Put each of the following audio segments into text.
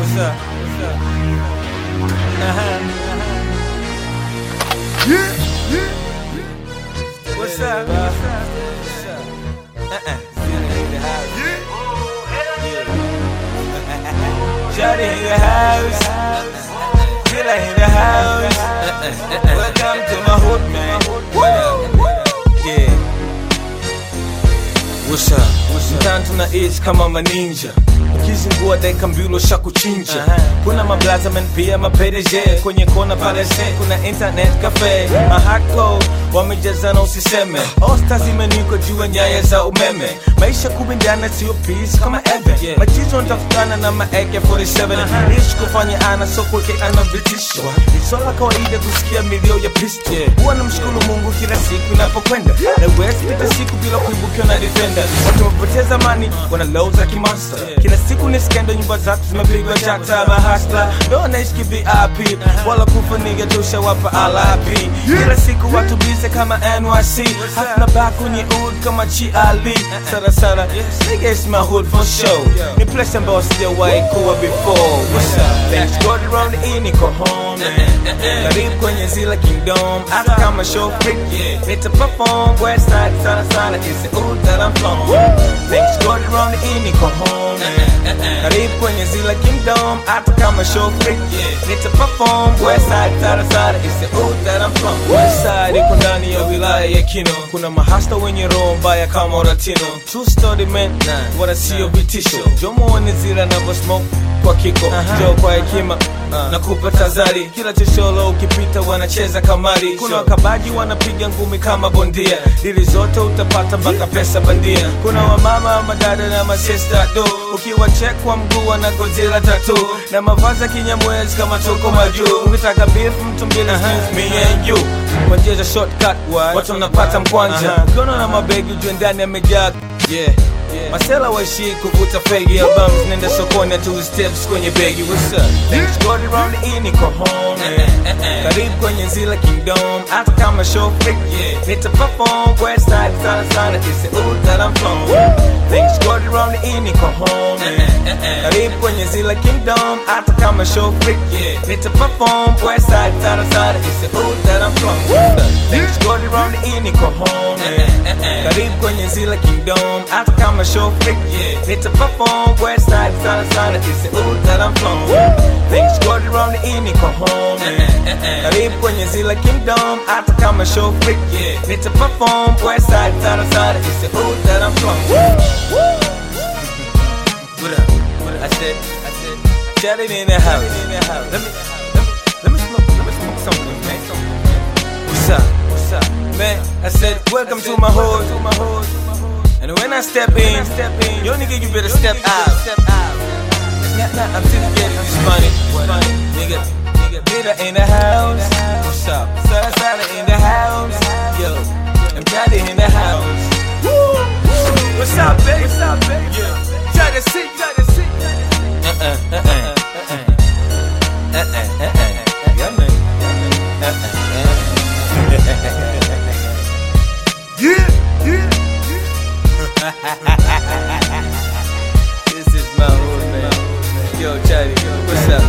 What's up? What's up? Shawty in the house. Killer in the house. Welcome to my hood, man. Yeah. What's up? Mtaani tunaishi kama maninja, ukizingua dakika mbili ushakuchinja. Kuna mablaza men pia mapedeje, kwenye kona pale se kuna internet cafe. Mahako wamejazana usiseme, all stars imeniko juu nyaya za umeme. Maisha kubindana sio peace kama Evan. Machizo nitafutana na ma AK-47. Nishi kufanya ana soko ke ana vitisho. Ni swala kawaida kusikia milio ya pistol. Huwa namshukuru Mungu kila siku inapokwenda, na wezi pita siku bila kuibukiwa na defender. Watu wapoteza mani, wana low za kimonster. Kila siku ni skendo, nyumba zatu zimepigwa chata. Mahasla, ndo naishi VIP. Wala kufa nigga tusha wapa RIP. Kila siku watu bize kama NYC. Hafna back on your hood kama GLB. Sara sara, nigga it's my hood for show. Ni place ambao sijawahi kuwa before. What's up? Let's go around the E, niko home. Karibu kwenye Zilla Kingdom. Hata kama show freak, nita perform. West side, sana sana, it's the hood that I'm from. Let's go around the E, niko home. Karibu kwenye Zilla Kingdom. Hata kama show freak, nita perform. West side, sana sana, it's the hood that I'm from. West side, iko ndani ya wilaya ya Kino. Kuna mahasta wenye roho mbaya kama Oratino. True story man, wala sio vitisho. Jomo wane Zilla navo smoke kwa kiko. Jo kwa hekima na kupa tazari. Kila chosholo ukipita wanacheza kamari. Kuna wakabaji wanapiga ngumi kama bondia. Dili zote utapata mpaka pesa bandia. Kuna wamama, madada na masista do. Ukiwa check kwa mguu wana Godzilla tattoo. Na mavazi kinyamwezi kama toko majuu. Ukitaka beef mtu mbili me and you. Kwa njia za shortcut watu wanapata mkwanja. Ukiona na mabegi ujue ndani yamejaa. Masela waishi kuvuta fegi. Albums nenda sokoni atu steps kwenye begi. What's up? Let's go around the E, niko home. Karibu kwenye Zilla Kingdom. Hata kama show freak, nita perform. West side, sana sana, it's the hood that I'm from. Let's go around the E, niko home. Karibu kwenye Zilla Kingdom. Hata kama show freak, nita perform. West side, sana sana, it's the hood that I'm from. Let's go around the E, niko home. Karibu kwenye Zilla Kingdom. Hata kama show freak, nita perform. West side, sana sana, it's the hood that I'm from. Let's go around the E, niko home. Karibu kwenye Zilla Kingdom. Hata kama show freak, nita perform. West side, sana sana, it's the hood that I'm from. What up? I said, Shawty in the house. Let me smoke something, man. What's up, man? I said, welcome to my hood. And when I step in, yo nigga, you better step out. Nah, I'm just getting this money. Nigga in the house. What's up? Sada in the house. Yo, I'm Shawty in the house. What's up, baby? Yeah. Try to see. Yeah, man. This is my hood, man. Yo, Chatty, what's up?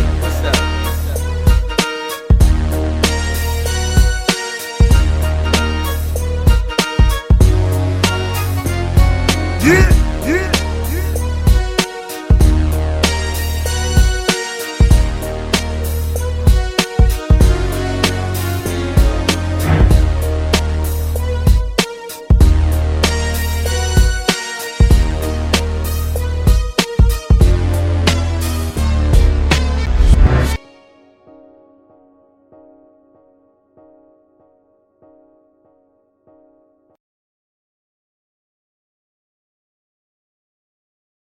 Yeah.